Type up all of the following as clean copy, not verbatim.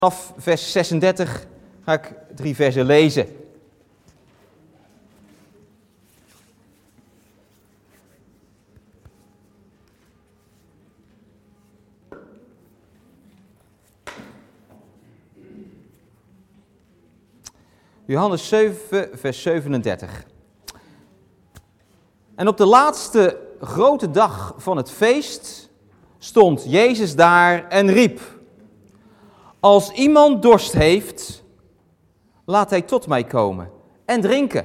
Vanaf vers 36 ga ik 3 versen lezen. Johannes 7, vers 37. En op de laatste grote dag van het feest stond Jezus daar en riep: Als iemand dorst heeft, laat hij tot mij komen en drinken.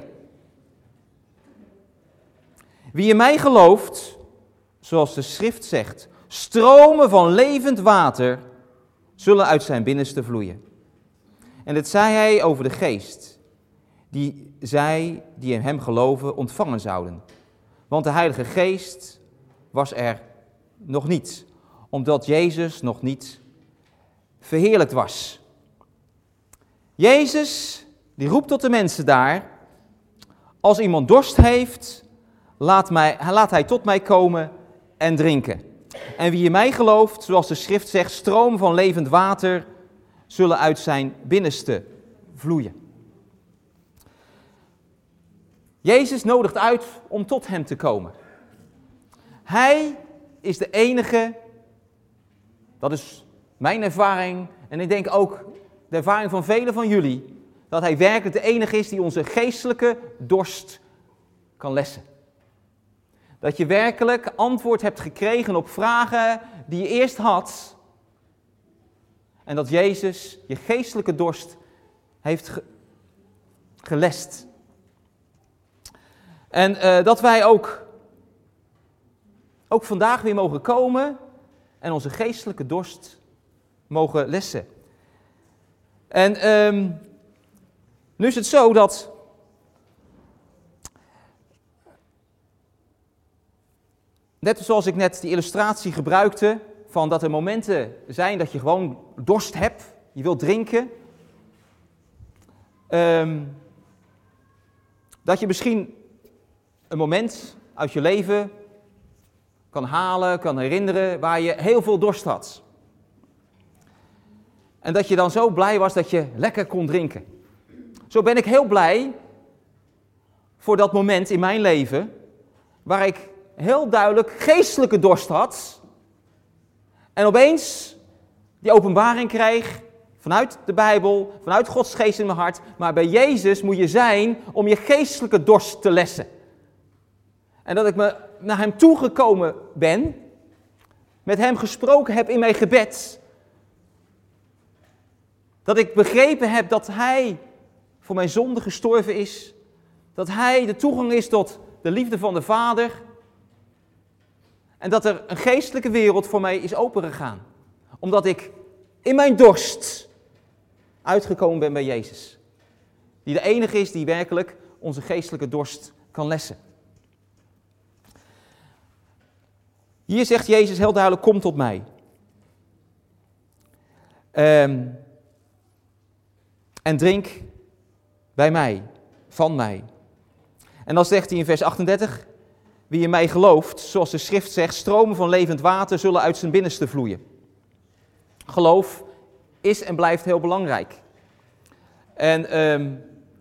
Wie in mij gelooft, zoals de schrift zegt, stromen van levend water zullen uit zijn binnenste vloeien. En dit zei hij over de geest, die zij die in hem geloven ontvangen zouden. Want de Heilige Geest was er nog niet, omdat Jezus nog niet verheerlijkt was. Jezus, die roept tot de mensen daar: als iemand dorst heeft, laat hij tot mij komen en drinken. En wie in mij gelooft, zoals de schrift zegt, stromen van levend water zullen uit zijn binnenste vloeien. Jezus nodigt uit om tot hem te komen. Hij is de enige, dat is mijn ervaring en ik denk ook de ervaring van velen van jullie, dat hij werkelijk de enige is die onze geestelijke dorst kan lessen. Dat je werkelijk antwoord hebt gekregen op vragen die je eerst had. En dat Jezus je geestelijke dorst heeft gelest. En dat wij ook vandaag weer mogen komen en onze geestelijke dorst mogen lessen. En nu is het zo dat net zoals ik net die illustratie gebruikte, van dat er momenten zijn dat je gewoon dorst hebt, je wilt drinken. Dat je misschien een moment uit je leven kan halen, kan herinneren, waar je heel veel dorst had. En dat je dan zo blij was dat je lekker kon drinken. Zo ben ik heel blij voor dat moment in mijn leven, waar ik heel duidelijk geestelijke dorst had. En opeens die openbaring krijg vanuit de Bijbel, vanuit Gods geest in mijn hart. Maar bij Jezus moet je zijn om je geestelijke dorst te lessen. En dat ik naar hem toegekomen ben, met hem gesproken heb in mijn gebed. Dat ik begrepen heb dat hij voor mijn zonde gestorven is. Dat hij de toegang is tot de liefde van de Vader. En dat er een geestelijke wereld voor mij is opengegaan. Omdat ik in mijn dorst uitgekomen ben bij Jezus. Die de enige is die werkelijk onze geestelijke dorst kan lessen. Hier zegt Jezus heel duidelijk: kom tot mij. En drink bij mij, van mij. En dan zegt hij in vers 38... Wie in mij gelooft, zoals de schrift zegt, stromen van levend water zullen uit zijn binnenste vloeien. Geloof is en blijft heel belangrijk. En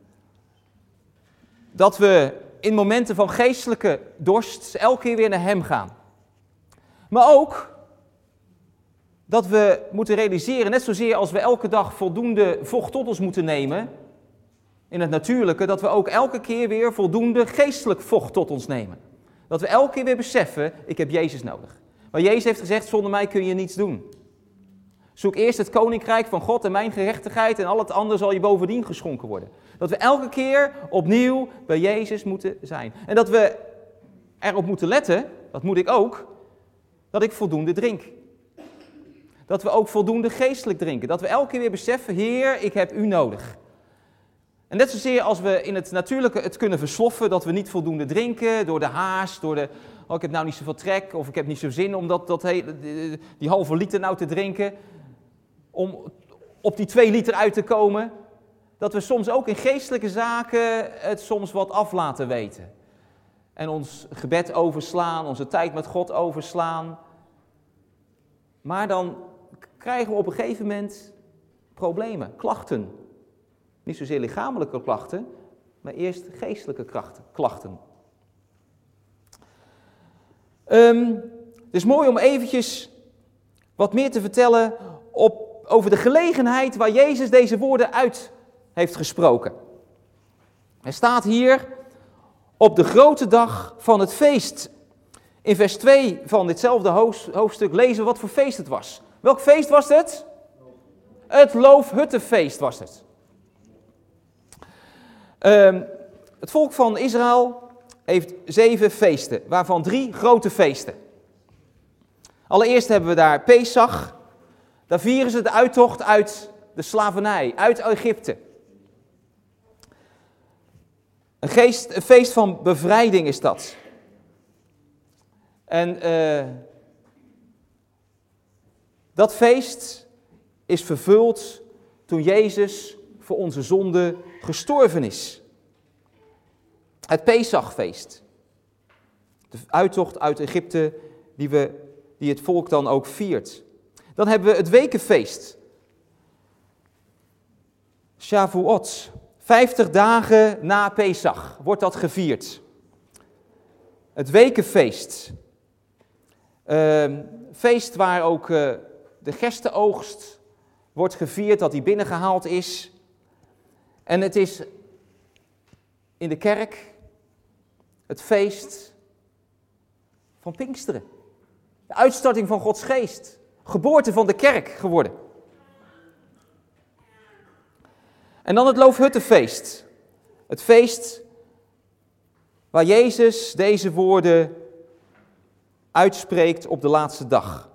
dat we in momenten van geestelijke dorst elke keer weer naar hem gaan. Maar ook dat we moeten realiseren, net zozeer als we elke dag voldoende vocht tot ons moeten nemen, in het natuurlijke, dat we ook elke keer weer voldoende geestelijk vocht tot ons nemen. Dat we elke keer weer beseffen, ik heb Jezus nodig. Maar Jezus heeft gezegd, zonder mij kun je niets doen. Zoek eerst het koninkrijk van God en mijn gerechtigheid en al het andere zal je bovendien geschonken worden. Dat we elke keer opnieuw bij Jezus moeten zijn. En dat we erop moeten letten, dat moet ik ook, dat ik voldoende drink. Dat we ook voldoende geestelijk drinken. Dat we elke keer weer beseffen, Heer, ik heb u nodig. En net zozeer als we in het natuurlijke het kunnen versloffen, dat we niet voldoende drinken, door de haast, door de, ik heb nou niet zoveel trek, of ik heb niet zo zin om die halve liter nou te drinken, om op die 2 liter uit te komen, dat we soms ook in geestelijke zaken het soms wat af laten weten. En ons gebed overslaan, onze tijd met God overslaan. Maar dan krijgen we op een gegeven moment problemen, klachten. Niet zozeer lichamelijke klachten, maar eerst geestelijke klachten. Het is mooi om eventjes wat meer te vertellen over de gelegenheid waar Jezus deze woorden uit heeft gesproken. Er staat hier op de grote dag van het feest. In vers 2 van ditzelfde hoofdstuk lezen we wat voor feest het was. Welk feest was het? Het Loofhuttenfeest was het. Het volk van Israël heeft 7 feesten, waarvan 3 grote feesten. Allereerst hebben we daar Pesach. Daar vieren ze de uittocht uit de slavernij, uit Egypte. Een feest van bevrijding is dat. En dat feest is vervuld toen Jezus voor onze zonde gestorven is. Het Pesachfeest. De uittocht uit Egypte die het volk dan ook viert. Dan hebben we het wekenfeest. Shavuot. 50 dagen na Pesach wordt dat gevierd. Het wekenfeest. Feest waar ook de gerstenoogst wordt gevierd, dat die binnengehaald is. En het is in de kerk het feest van Pinksteren. De uitstorting van Gods geest. Geboorte van de kerk geworden. En dan het Loofhuttenfeest. Het feest waar Jezus deze woorden uitspreekt op de laatste dag.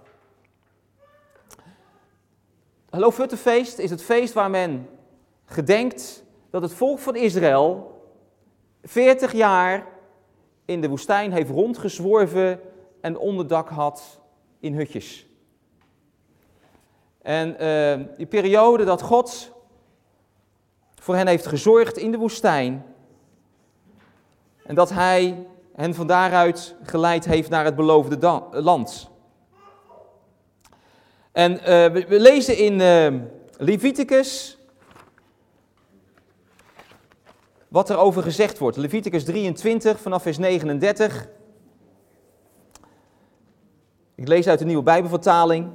Het Loofhuttenfeest is het feest waar men gedenkt dat het volk van Israël 40 jaar in de woestijn heeft rondgezworven en onderdak had in hutjes. En die periode dat God voor hen heeft gezorgd in de woestijn en dat hij hen van daaruit geleid heeft naar het beloofde land. En we lezen in Leviticus wat er over gezegd wordt. Leviticus 23 vanaf vers 39. Ik lees uit de Nieuwe Bijbelvertaling.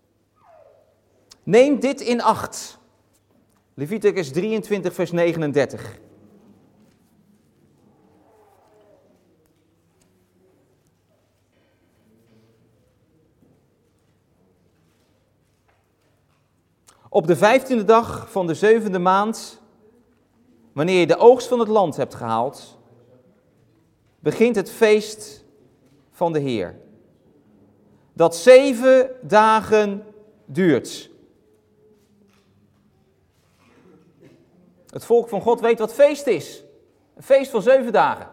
Neem dit in acht. Leviticus 23 vers 39. Op de 15e dag van de 7e maand, wanneer je de oogst van het land hebt gehaald, begint het feest van de Heer. Dat 7 dagen duurt. Het volk van God weet wat feest is. Een feest van 7 dagen.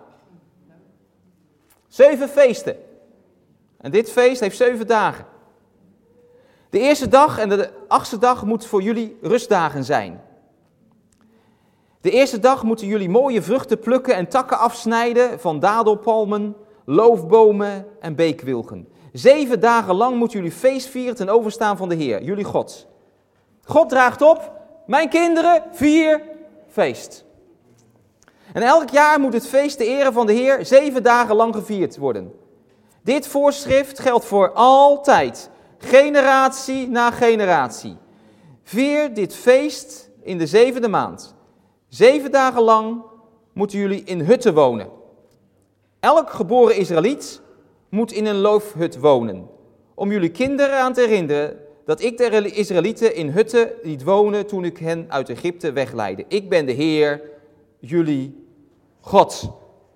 7 feesten. En dit feest heeft 7 dagen. De eerste dag en de 8e dag moet voor jullie rustdagen zijn. De eerste dag moeten jullie mooie vruchten plukken en takken afsnijden van dadelpalmen, loofbomen en beekwilgen. 7 dagen lang moeten jullie feest vieren ten overstaan van de Heer, jullie God. God draagt op, mijn kinderen, vier feest. En elk jaar moet het feest ter ere van de Heer 7 dagen lang gevierd worden. Dit voorschrift geldt voor altijd, generatie na generatie. Vier dit feest in de 7e maand. 7 dagen lang moeten jullie in hutten wonen. Elk geboren Israëliet moet in een loofhut wonen. Om jullie kinderen aan te herinneren dat ik de Israëlieten in hutten liet wonen toen ik hen uit Egypte wegleidde. Ik ben de Heer, jullie God.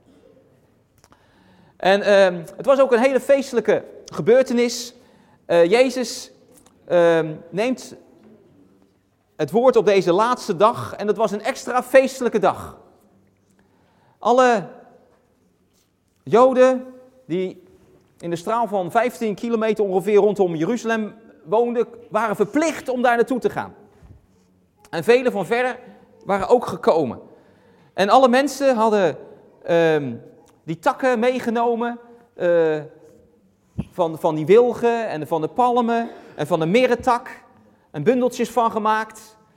En het was ook een hele feestelijke gebeurtenis. Jezus neemt het woord op deze laatste dag en dat was een extra feestelijke dag. Alle Joden die in de straal van 15 kilometer ongeveer rondom Jeruzalem woonden, waren verplicht om daar naartoe te gaan. En velen van verder waren ook gekomen. En alle mensen hadden die takken meegenomen van die wilgen en van de palmen en van de mirretak en bundeltjes van gemaakt.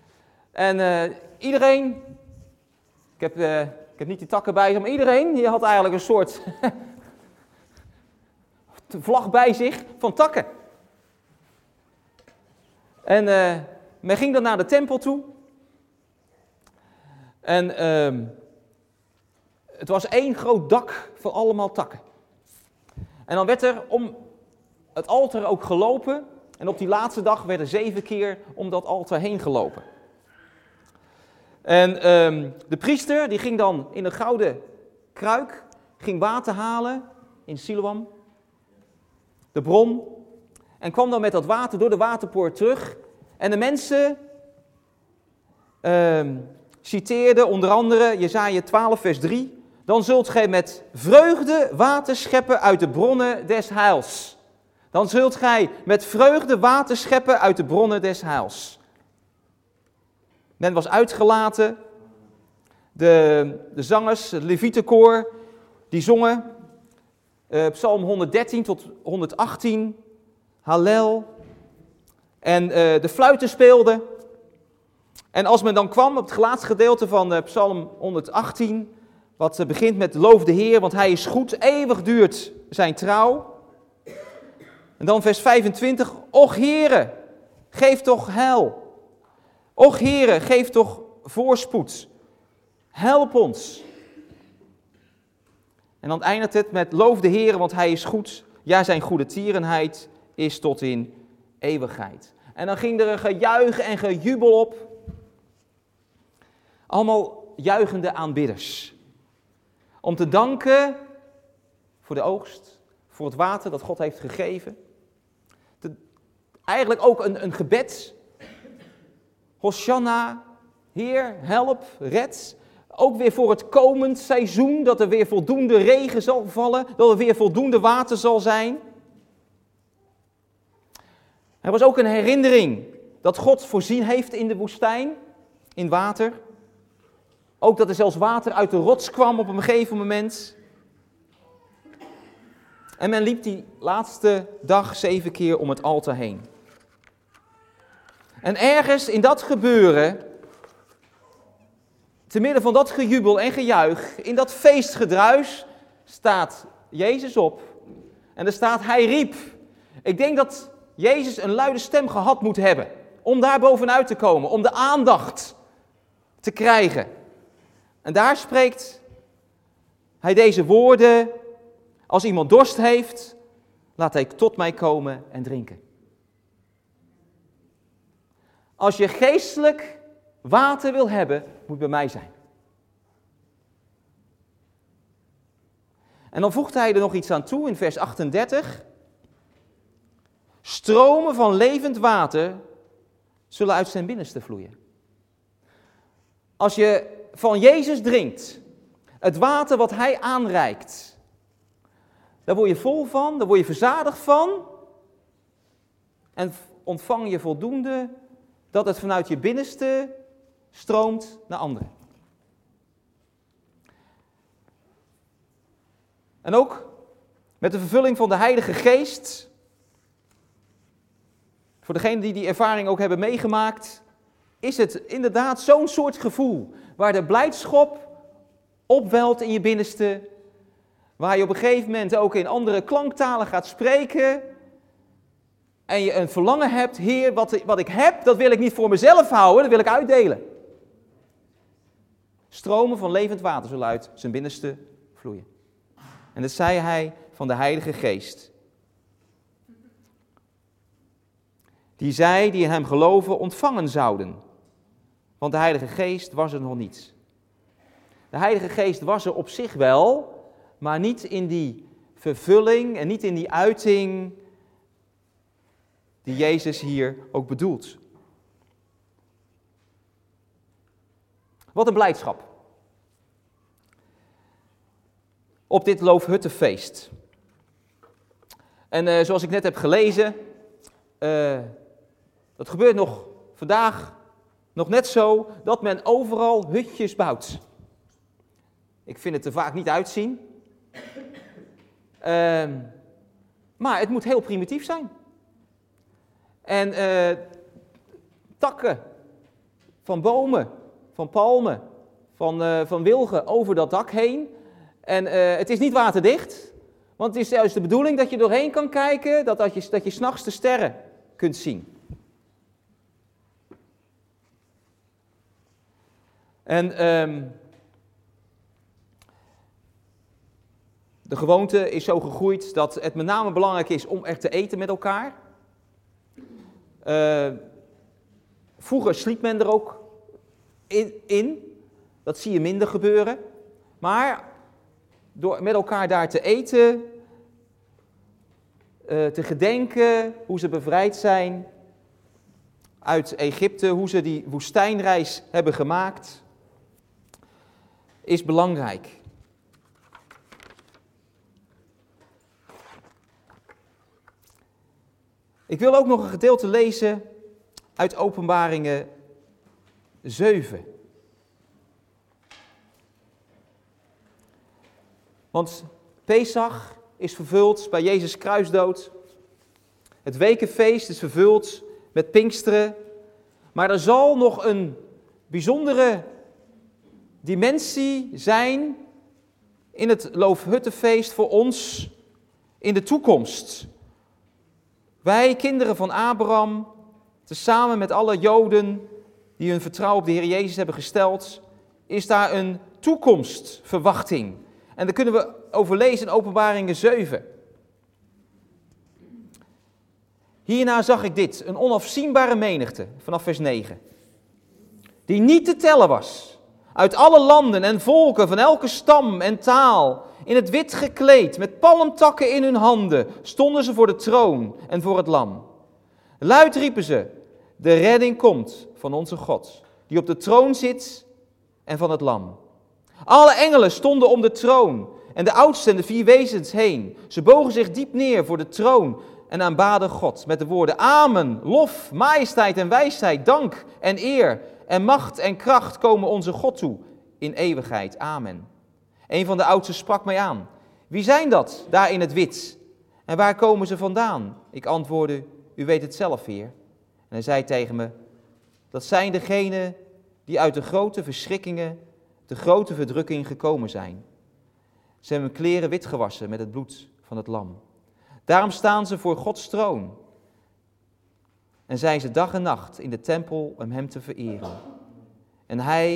En iedereen, ik heb niet die takken bij zich, maar iedereen die had eigenlijk een soort vlag bij zich van takken. En men ging dan naar de tempel toe. En het was één groot dak van allemaal takken. En dan werd er om het altaar ook gelopen. En op die laatste dag werden 7 keer om dat altaar heen gelopen. En de priester die ging dan in een gouden kruik, ging water halen in Siloam, de bron. En kwam dan met dat water door de waterpoort terug. En de mensen citeerden onder andere Jesaja 12 vers 3. Dan zult gij met vreugde water scheppen uit de bronnen des heils. Dan zult gij met vreugde water scheppen uit de bronnen des heils. Men was uitgelaten. De zangers, het Levietenkoor, die zongen Psalm 113 tot 118, Hallel. En de fluiten speelden. En als men dan kwam op het laatste gedeelte van Psalm 118, wat begint met loof de Heer, want hij is goed, eeuwig duurt zijn trouw. En dan vers 25, och Heere, geef toch heil. Och Heere, geef toch voorspoed. Help ons. En dan eindigt het met loof de Heer, want hij is goed. Ja, zijn goede tierenheid is tot in eeuwigheid. En dan ging er een gejuich en gejubel op. Allemaal juichende aanbidders. Om te danken voor de oogst, voor het water dat God heeft gegeven. Eigenlijk ook een gebed. Hosanna, Heer, help, red. Ook weer voor het komend seizoen, dat er weer voldoende regen zal vallen, dat er weer voldoende water zal zijn. Er was ook een herinnering dat God voorzien heeft in de woestijn, in water. Ook dat er zelfs water uit de rots kwam op een gegeven moment. En men liep die laatste dag 7 keer om het altaar heen. En ergens in dat gebeuren, te midden van dat gejubel en gejuich, in dat feestgedruis, staat Jezus op. En er staat, hij riep. Ik denk dat Jezus een luide stem gehad moet hebben, om daar bovenuit te komen, om de aandacht te krijgen. En daar spreekt hij deze woorden, als iemand dorst heeft, laat hij tot mij komen en drinken. Als je geestelijk water wil hebben, moet bij mij zijn. En dan voegt hij er nog iets aan toe in vers 38. Stromen van levend water zullen uit zijn binnenste vloeien. Als je van Jezus drinkt, het water wat hij aanreikt, daar word je vol van, daar word je verzadigd van. En ontvang je voldoende dat het vanuit je binnenste stroomt naar anderen. En ook met de vervulling van de Heilige Geest, voor degenen die die ervaring ook hebben meegemaakt, is het inderdaad zo'n soort gevoel waar de blijdschap opwelt in je binnenste, waar je op een gegeven moment ook in andere klanktalen gaat spreken en je een verlangen hebt, Heer, wat ik heb, dat wil ik niet voor mezelf houden, dat wil ik uitdelen. Stromen van levend water zullen uit zijn binnenste vloeien. En dat zei hij van de Heilige Geest. Die zij die in hem geloven ontvangen zouden. Want de Heilige Geest was er nog niet. De Heilige Geest was er op zich wel, maar niet in die vervulling en niet in die uiting die Jezus hier ook bedoelt. Wat een blijdschap. Op dit Loofhuttenfeest. En zoals ik net heb gelezen, dat gebeurt nog vandaag nog net zo dat men overal hutjes bouwt. Ik vind het er vaak niet uitzien. Maar het moet heel primitief zijn. En takken van bomen, van palmen, van wilgen over dat dak heen. En het is niet waterdicht, want het is juist de bedoeling dat je doorheen kan kijken, dat je 's nachts de sterren kunt zien. En de gewoonte is zo gegroeid dat het met name belangrijk is om er te eten met elkaar. Vroeger sliep men er ook in. Dat zie je minder gebeuren. Maar door met elkaar daar te eten, te gedenken hoe ze bevrijd zijn uit Egypte, hoe ze die woestijnreis hebben gemaakt, is belangrijk. Ik wil ook nog een gedeelte lezen uit Openbaringen 7. Want Pesach is vervuld bij Jezus' kruisdood. Het wekenfeest is vervuld met Pinksteren. Maar er zal nog een bijzondere dimensie zijn in het Loofhuttenfeest voor ons in de toekomst. Wij, kinderen van Abraham, tezamen met alle Joden die hun vertrouwen op de Heer Jezus hebben gesteld, is daar een toekomstverwachting. En daar kunnen we over lezen in Openbaringen 7. Hierna zag ik dit, een onafzienbare menigte, vanaf vers 9, die niet te tellen was. Uit alle landen en volken, van elke stam en taal, in het wit gekleed, met palmtakken in hun handen, stonden ze voor de troon en voor het lam. Luid riepen ze, de redding komt van onze God, die op de troon zit en van het lam. Alle engelen stonden om de troon en de oudsten en de 4 wezens heen. Ze bogen zich diep neer voor de troon en aanbaden God met de woorden: Amen, lof, majesteit en wijsheid, dank en eer en macht en kracht komen onze God toe in eeuwigheid. Amen. Een van de oudsten sprak mij aan: Wie zijn dat daar in het wit? En waar komen ze vandaan? Ik antwoordde: U weet het zelf, Heer. En hij zei tegen me: Dat zijn degenen die uit de grote verschrikkingen, de grote verdrukking gekomen zijn. Ze hebben hun kleren wit gewassen met het bloed van het lam. Daarom staan ze voor Gods troon. En zijn ze dag en nacht in de tempel om hem te vereren. En hij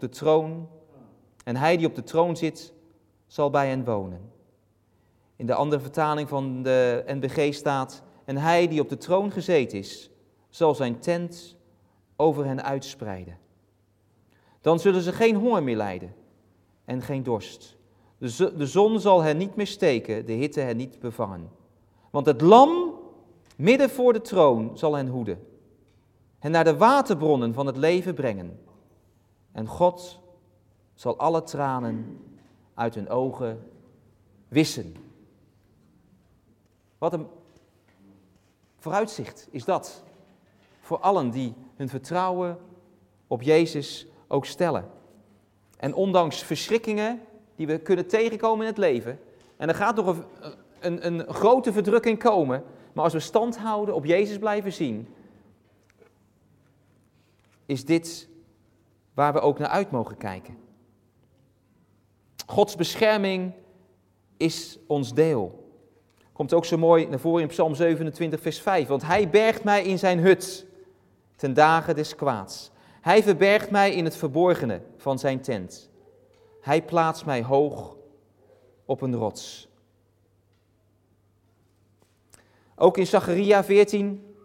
die op de troon zit, zal bij hen wonen. In de andere vertaling van de NBG staat: En hij die op de troon gezeten is, zal zijn tent over hen uitspreiden. Dan zullen ze geen honger meer lijden en geen dorst. De zon zal hen niet meer steken, de hitte hen niet bevangen. Want het lam midden voor de troon zal hen hoeden. Hen naar de waterbronnen van het leven brengen. En God zal alle tranen uit hun ogen wissen. Wat een vooruitzicht is dat. Voor allen die hun vertrouwen op Jezus ook stellen. En ondanks verschrikkingen die we kunnen tegenkomen in het leven. En er gaat nog een grote verdrukking komen. Maar als we stand houden, op Jezus blijven zien, is dit waar we ook naar uit mogen kijken. Gods bescherming is ons deel. Komt ook zo mooi naar voren in Psalm 27 vers 5. Want hij bergt mij in zijn hut ten dagen des kwaads. Hij verbergt mij in het verborgene van zijn tent. Hij plaatst mij hoog op een rots. Ook in Zacharia 14,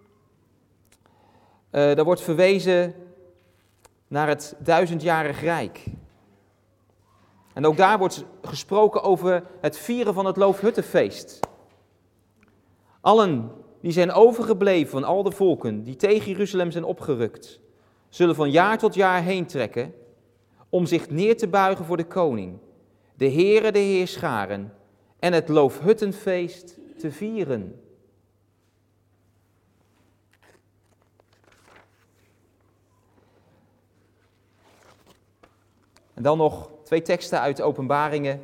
daar wordt verwezen naar het 1000-jarig rijk. En ook daar wordt gesproken over het vieren van het Loofhuttenfeest. Allen die zijn overgebleven van al de volken die tegen Jeruzalem zijn opgerukt, zullen van jaar tot jaar heen trekken om zich neer te buigen voor de koning, de Heere, de Heerscharen, en het Loofhuttenfeest te vieren. En dan nog 2 teksten uit Openbaringen.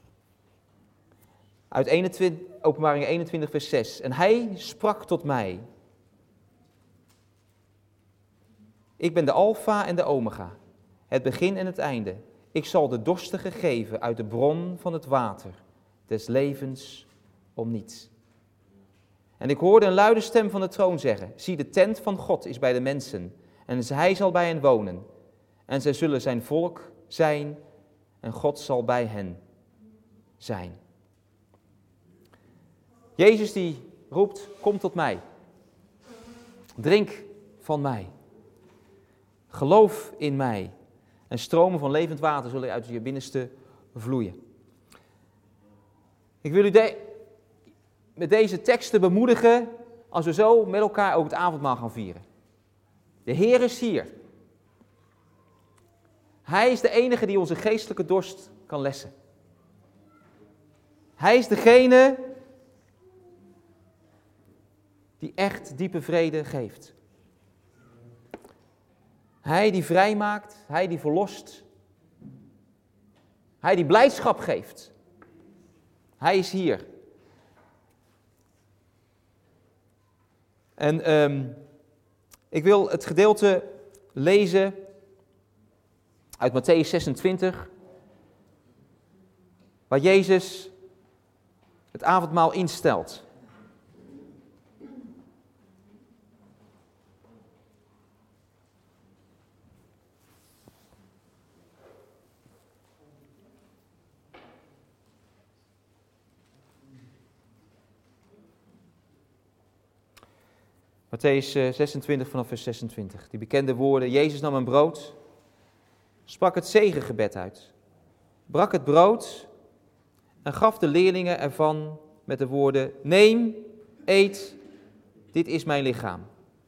Uit Openbaringen 21 vers 6. En hij sprak tot mij: Ik ben de Alfa en de Omega, het begin en het einde. Ik zal de dorstigen geven uit de bron van het water, des levens om niets. En ik hoorde een luide stem van de troon zeggen, zie, de tent van God is bij de mensen, en hij zal bij hen wonen. En zij zullen zijn volk zijn, en God zal bij hen zijn. Jezus die roept, kom tot mij. Drink van mij. Geloof in mij. En stromen van levend water zullen uit je binnenste vloeien. Ik wil u met deze teksten bemoedigen als we zo met elkaar ook het avondmaal gaan vieren. De Heer is hier. Hij is de enige die onze geestelijke dorst kan lessen. Hij is degene die echt diepe vrede geeft. Hij die vrijmaakt, hij die verlost. Hij die blijdschap geeft. Hij is hier. En ik wil het gedeelte lezen uit Mattheüs 26, waar Jezus het avondmaal instelt. Mattheüs 26 vanaf vers 26. Die bekende woorden. Jezus nam een brood, sprak het zegengebed uit, brak het brood en gaf de leerlingen ervan met de woorden, neem, eet, dit is mijn lichaam.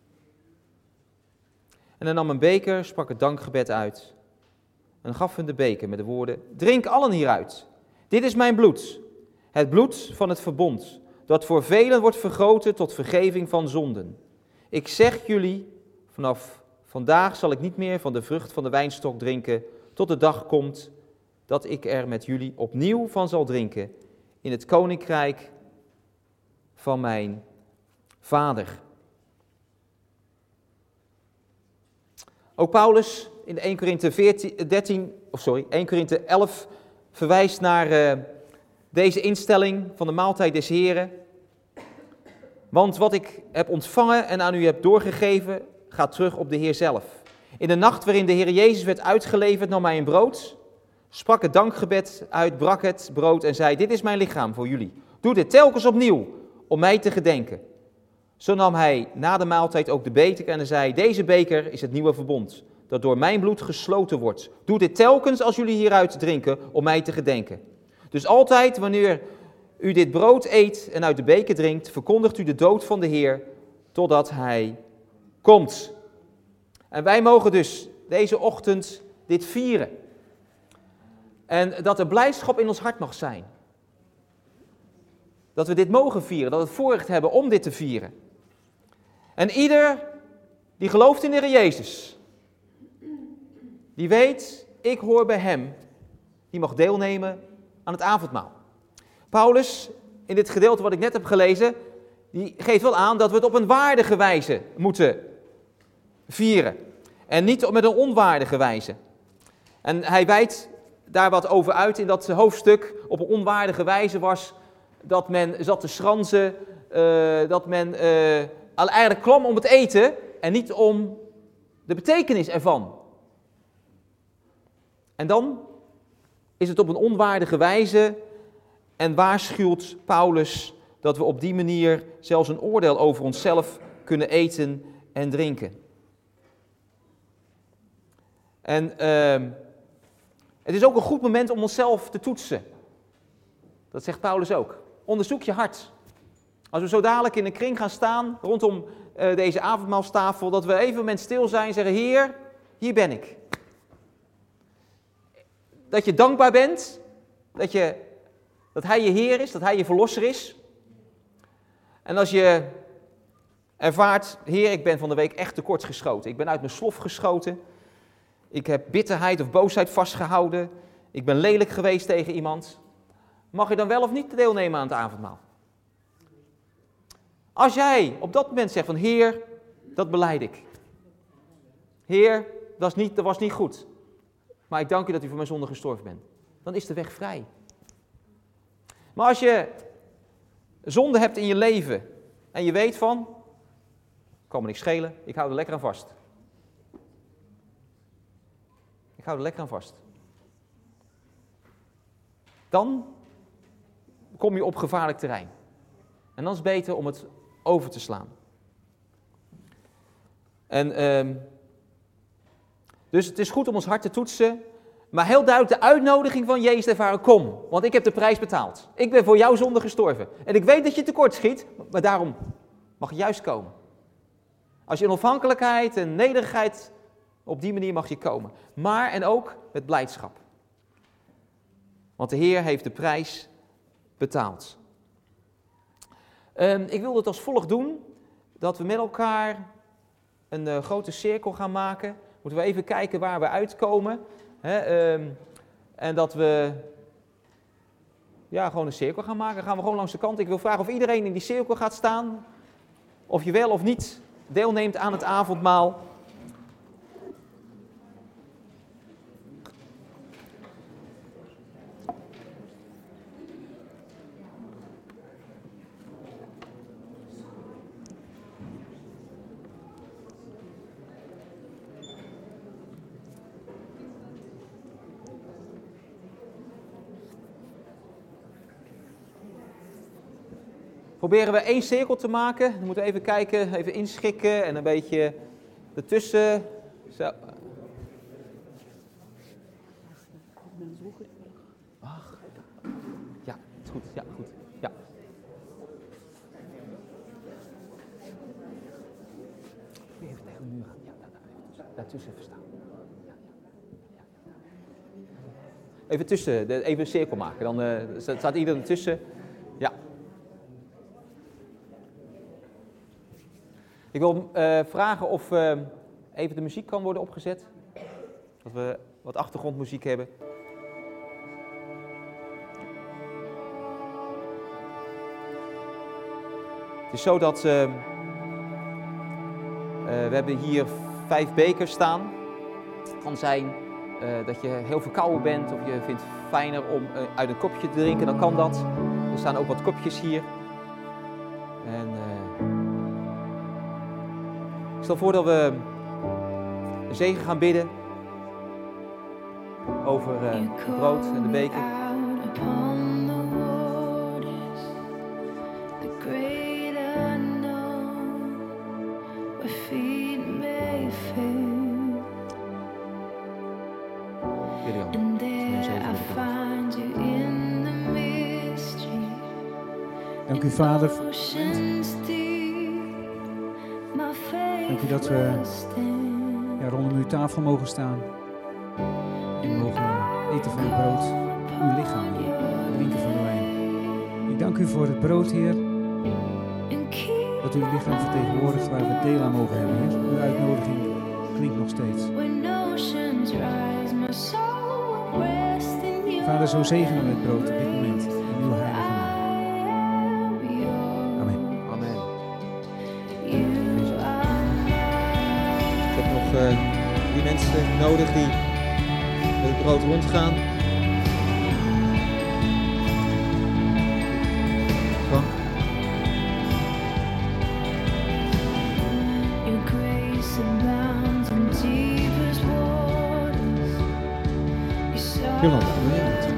En hij nam een beker, sprak het dankgebed uit en gaf hun de beker met de woorden, drink allen hieruit, dit is mijn bloed, het bloed van het verbond, dat voor velen wordt vergoten tot vergeving van zonden. Ik zeg jullie, vanaf vandaag zal ik niet meer van de vrucht van de wijnstok drinken, tot de dag komt dat ik er met jullie opnieuw van zal drinken in het koninkrijk van mijn Vader. Ook Paulus in 1 Korinthe 11 verwijst naar deze instelling van de maaltijd des Heren. Want wat ik heb ontvangen en aan u heb doorgegeven, gaat terug op de Heer zelf. In de nacht waarin de Heer Jezus werd uitgeleverd, nam hij een brood, sprak het dankgebed uit, brak het brood en zei, dit is mijn lichaam voor jullie. Doe dit telkens opnieuw, om mij te gedenken. Zo nam hij na de maaltijd ook de beker en zei, deze beker is het nieuwe verbond, dat door mijn bloed gesloten wordt. Doe dit telkens als jullie hieruit drinken, om mij te gedenken. Dus altijd wanneer u dit brood eet en uit de beker drinkt, verkondigt u de dood van de Heer, totdat hij komt. En wij mogen dus deze ochtend dit vieren. En dat er blijdschap in ons hart mag zijn. Dat we dit mogen vieren, dat we het voorrecht hebben om dit te vieren. En ieder die gelooft in de Heer Jezus, die weet, ik hoor bij hem, die mag deelnemen aan het avondmaal. Paulus, in dit gedeelte wat ik net heb gelezen, die geeft wel aan dat we het op een waardige wijze moeten vieren. En niet met een onwaardige wijze. En hij wijdt daar wat over uit in dat hoofdstuk op een onwaardige wijze was dat men zat te schranzen, dat men eigenlijk kwam om het eten en niet om de betekenis ervan. En dan is het op een onwaardige wijze en waarschuwt Paulus dat we op die manier zelfs een oordeel over onszelf kunnen eten en drinken. En het is ook een goed moment om onszelf te toetsen. Dat zegt Paulus ook. Onderzoek je hart. Als we zo dadelijk in een kring gaan staan rondom deze avondmaalstafel, dat we even een moment stil zijn en zeggen, Heer, hier ben ik. Dat je dankbaar bent, dat Hij je Heer is, dat Hij je Verlosser is. En als je ervaart, Heer, ik ben van de week echt tekortgeschoten. Ik ben uit mijn slof geschoten. Ik heb bitterheid of boosheid vastgehouden. Ik ben lelijk geweest tegen iemand. Mag je dan wel of niet deelnemen aan het avondmaal? Als jij op dat moment zegt van, Heer, dat belijd ik. Heer, dat was niet goed. Maar ik dank u dat u voor mijn zonde gestorven bent. Dan is de weg vrij. Maar als je zonde hebt in je leven en je weet van, kan me niks schelen, ik hou er lekker aan vast. Ik hou er lekker aan vast. Dan kom je op gevaarlijk terrein. En dan is het beter om het over te slaan. Dus het is goed om ons hart te toetsen, maar heel duidelijk de uitnodiging van Jezus ervaren, kom, want ik heb de prijs betaald. Ik ben voor jouw zonde gestorven. En ik weet dat je tekort schiet, maar daarom mag je juist komen. Als je in onafhankelijkheid en nederigheid, op die manier mag je komen. Maar en ook met blijdschap. Want de Heer heeft de prijs betaald. Ik wil het als volgt doen, dat we met elkaar een grote cirkel gaan maken. Moeten we even kijken waar we uitkomen. En dat we gewoon een cirkel gaan maken. Dan gaan we gewoon langs de kant. Ik wil vragen of iedereen in die cirkel gaat staan. Of je wel of niet deelneemt aan het avondmaal. Proberen we één cirkel te maken. Dan moeten we even kijken, even inschikken en een beetje ertussen. Zo. Ach. Ja, is goed. Ja, goed. Ja. Even tegen de muur gaan. Ja, daartussen even staan. Ja. Even tussen, even een cirkel maken. Dan staat iedereen ertussen. Ja. Ik wil vragen of even de muziek kan worden opgezet. Dat we wat achtergrondmuziek hebben. Het is zo dat we hebben hier 5 bekers staan. Het kan zijn dat je heel verkouden bent of je vindt het fijner om uit een kopje te drinken, dan kan dat. Er staan ook wat kopjes hier. En ik stel voor dat we een zegen gaan bidden over het brood en de beker. Dank u, Vader. Dank u dat we rondom uw tafel mogen staan. En mogen eten van het brood, uw lichaam, drinken van de wijn. Ik dank u voor het brood, Heer. Dat u uw lichaam vertegenwoordigt waar we deel aan mogen hebben, Heer. Uw uitnodiging klinkt nog steeds. Vader, zo zegenen we het brood op dit moment in uw heilige naam. Die mensen nodig die met het brood rondgaan. Frank. Jolanda, wil jij het?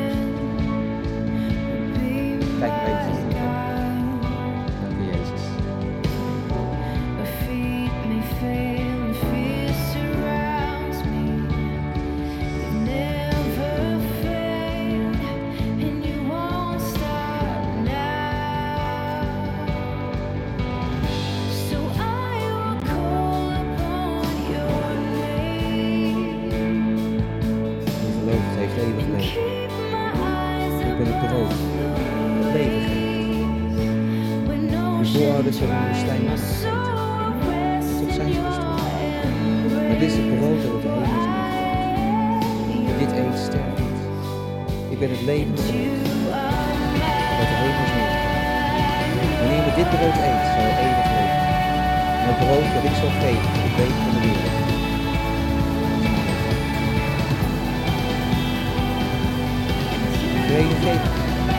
Kijk een beetje. Dank u, Jezus. Voorouders hebben in de woestijn gegeten. Tot zijn ze gestorven. Maar dit is het brood dat op de hemel is neergelegd. Wie dit eet, sterft niet. Ik ben het levende brood dat de hemel is neergelegd. Wanneer we dit brood eet, zal we eeuwig leven. En het brood dat ik zal geven, voor het leven van de wereld. vrede geven.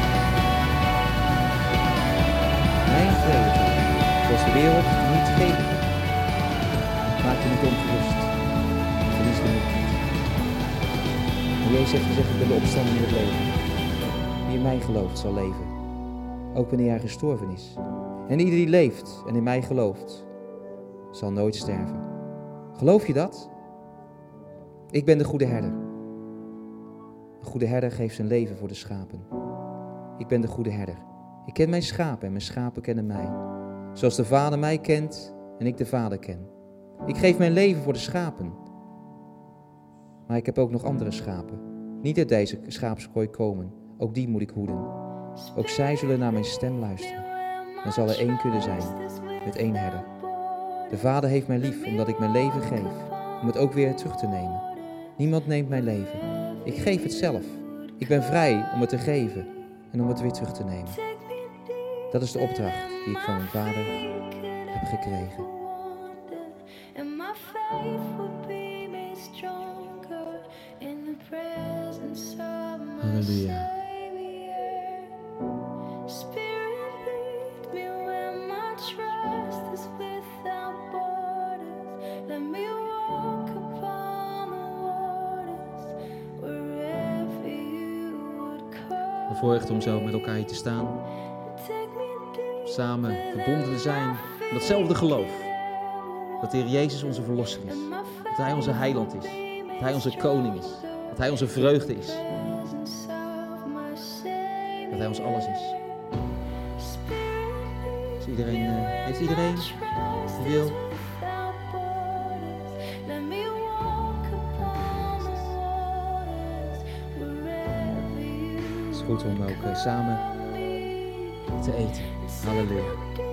Mijn vrede, zoals de wereld niet geven kan. Maak je niet ongerust. Verlies de moed niet. En Jezus heeft gezegd, ik ben de opstanding in het leven. Wie in mij gelooft zal leven. Ook wanneer hij gestorven is. En ieder die leeft en in mij gelooft, zal nooit sterven. Geloof je dat? Ik ben de goede herder. Een goede herder geeft zijn leven voor de schapen. Ik ben de goede herder. Ik ken mijn schapen en mijn schapen kennen mij. Zoals de Vader mij kent en ik de Vader ken. Ik geef mijn leven voor de schapen. Maar ik heb ook nog andere schapen. Niet uit deze schaapskooi komen. Ook die moet ik hoeden. Ook zij zullen naar mijn stem luisteren. Dan zal er één kudde zijn, met één herder. De Vader heeft mij lief, omdat ik mijn leven geef, om het ook weer terug te nemen. Niemand neemt mijn leven. Ik geef het zelf. Ik ben vrij om het te geven en om het weer terug te nemen. Dat is de opdracht die ik van mijn Vader heb gekregen. Halleluja. Voorrecht om zo met elkaar hier te staan. Samen verbonden te zijn met datzelfde geloof. Dat de Heer Jezus onze verlosser is. Dat Hij onze heiland is. Dat Hij onze koning is. Dat Hij onze vreugde is. Dat Hij ons alles is. Dus iedereen, heeft iedereen die wil? Goed om ook samen te eten. Halleluja.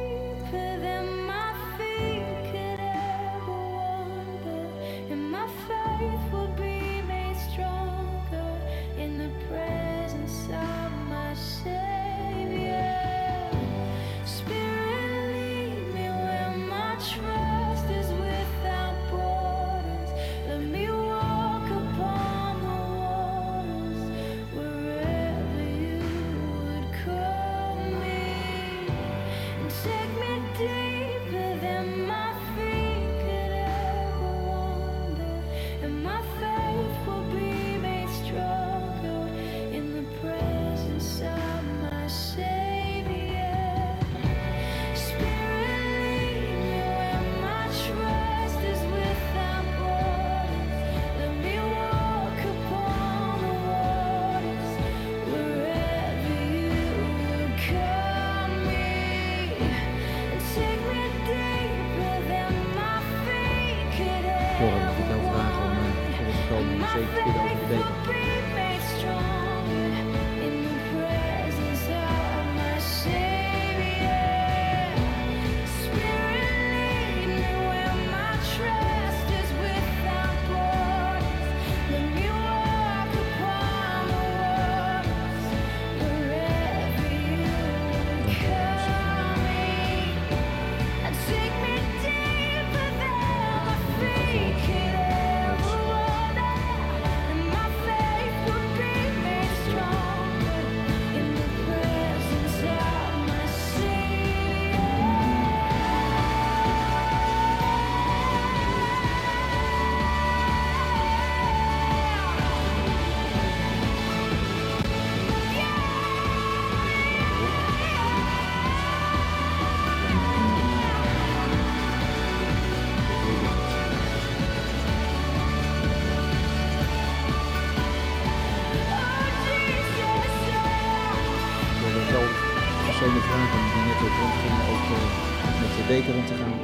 Beker om te gaan.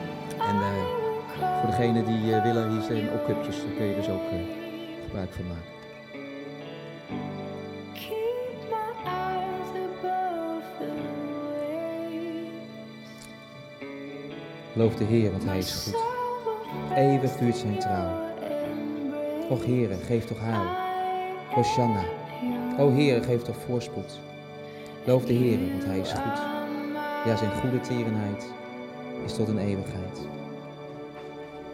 En voor degenen die willen, hier zijn ook cupjes. Daar kun je dus ook gebruik van maken. Loof de Heer, want Hij is goed. Eeuwig duurt zijn trouw. Och Heere, geef toch heil. Hosanna. O Heere, geef toch voorspoed. Loof de Heer, want Hij is goed. Ja, zijn goede tierenheid is tot een eeuwigheid.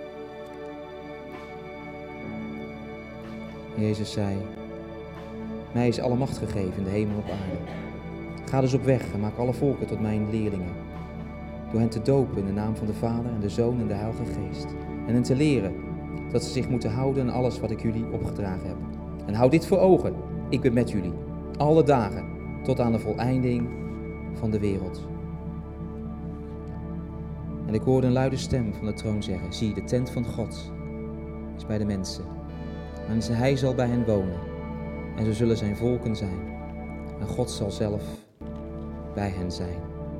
Jezus zei, Mij is alle macht gegeven in de hemel en op aarde. Ga dus op weg en maak alle volken tot mijn leerlingen. Door hen te dopen in de naam van de Vader en de Zoon en de Heilige Geest. En hen te leren dat ze zich moeten houden aan alles wat ik jullie opgedragen heb. En houd dit voor ogen. Ik ben met jullie. Alle dagen tot aan de voleinding van de wereld. En ik hoorde een luide stem van de troon zeggen: zie, de tent van God is bij de mensen. En hij zal bij hen wonen. En zo zullen zijn volken zijn. En God zal zelf bij hen zijn.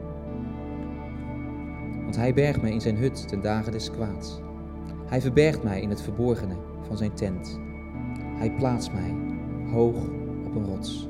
Want hij bergt mij in zijn hut ten dagen des kwaads. Hij verbergt mij in het verborgene van zijn tent. Hij plaatst mij hoog op een rots.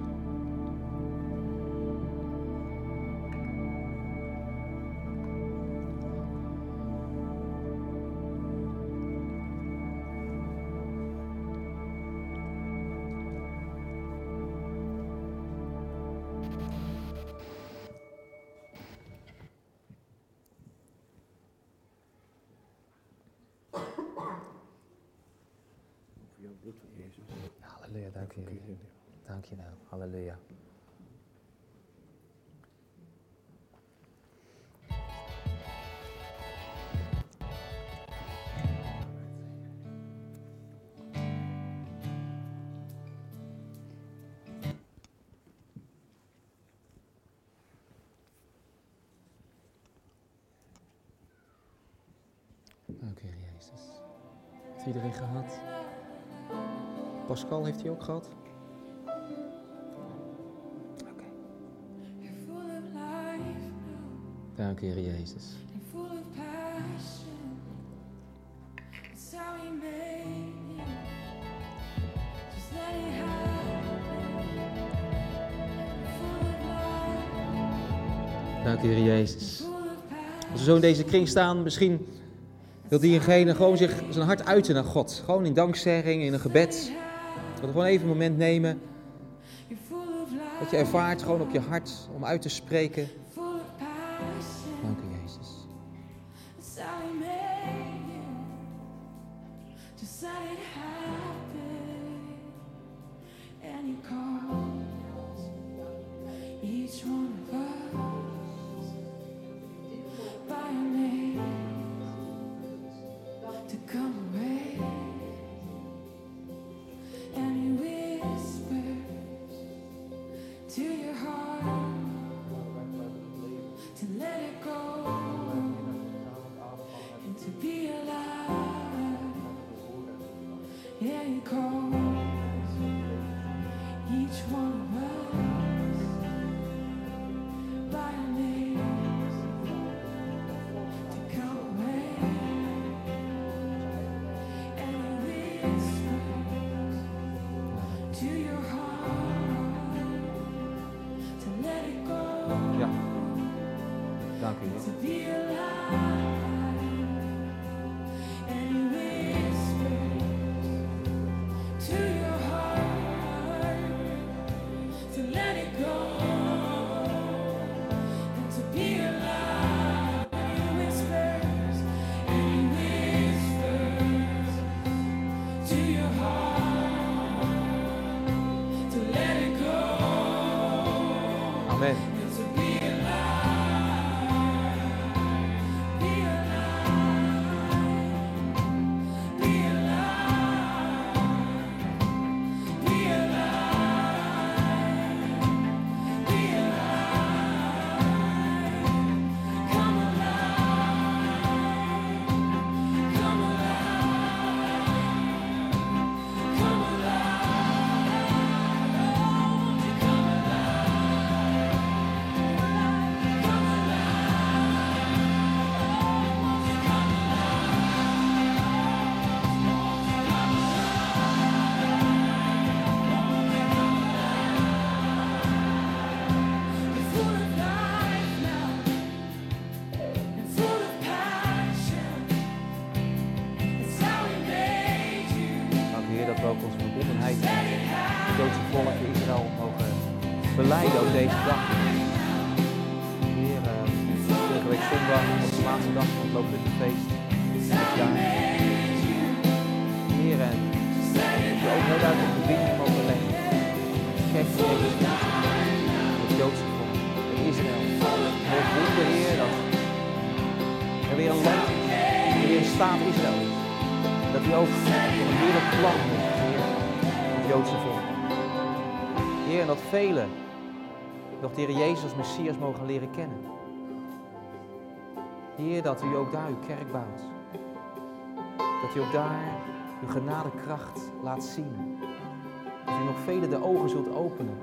Halleluja, dank je. Dank je wel. Halleluja. Dank u, Jezus. Heeft iedereen gehad? Pascal, heeft hij ook gehad? Oké. Dank u, Heer Jezus. Dank u, Heer Jezus. Als we zo in deze kring staan, misschien wil diegene gewoon zijn hart uiten naar God. Gewoon in dankzegging, in een gebed. Dat we gewoon even een moment nemen. Dat je ervaart gewoon op je hart om uit te spreken. Dank u, Jezus. Dank u, Heer. Amen. Beleiden ook deze dag. Heer, vorige week zondag was de laatste dag van het Loofhuttenfeest. Heer, en dat je ook heel duidelijk op de bediening mogen leggen. kerk van Jezus Christus. Het Joodse volk, het Israël. Mogen wonder, Heer, dat er weer een land is, er weer een staat Israël is. Dat u ook voor een heerlijk plan heeft, Heer, het Joodse volk. Heer, en dat velen nog de Heer Jezus als Messias mogen leren kennen. Heer, dat u ook daar uw kerk bouwt. Dat u ook daar uw genadekracht laat zien. Dat u nog velen de ogen zult openen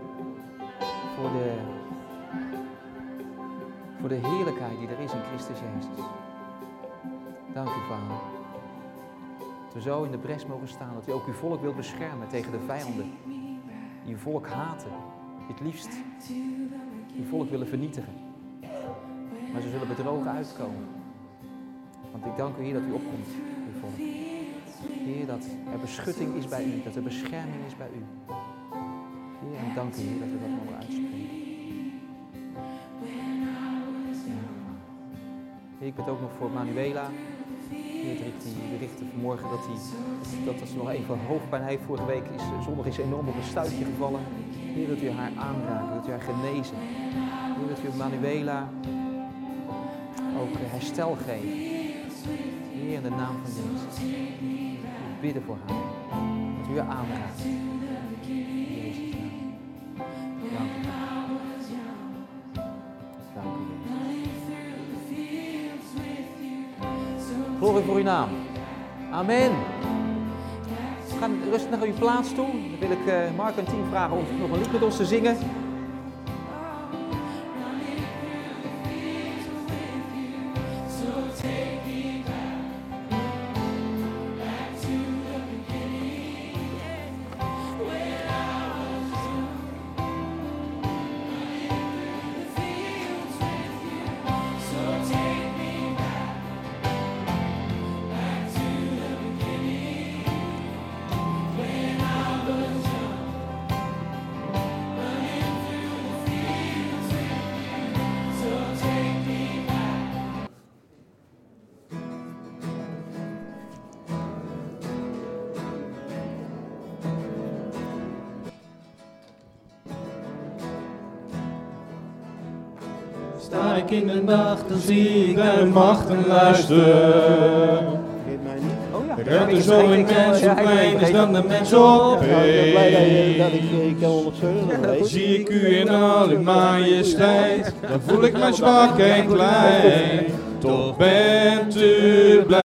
voor de heerlijkheid die er is in Christus Jezus. Dank u, Vader. Dat we zo in de bres mogen staan. Dat u ook uw volk wilt beschermen tegen de vijanden. Die uw volk haten. Die het liefst uw volk willen vernietigen. Maar ze zullen bedrogen uitkomen. Want ik dank u, Heer, dat u opkomt, uw volk. Heer, dat er beschutting is bij u. Dat er bescherming is bij u. Heer, en dank u, Heer, dat we dat mogen uitspreken. Heer, ik bid ook nog voor Manuela. Heer, die berichtte vanmorgen dat ze nog even hoofdpijn heeft. Vorige week zondag is ze enorm op een stuitje gevallen. Heer, dat u haar aanraakt, dat u haar genezen. Heer, dat u Manuela ook herstel geeft. Heer, in de naam van Jezus. We bidden voor haar. Dat u haar aanraakt. In Jezus' naam. Dank u. Dank u, Jezus. Glorie voor uw naam. Amen. We gaan rustig naar uw plaats toe. Dan wil ik Mark en Tien vragen om nog een lied met ons te zingen. Sta ik in de nacht, dan zie ik naar de macht en luister. Geef mij niet. Oh ja. Ruikt er zo een mens zo klein is dan de mens op. Ik ben blij dat ik kan ondersteunen. Zie ik u in al uw majesteit, dan voel ik mij zwak en klein. Toch bent u blij.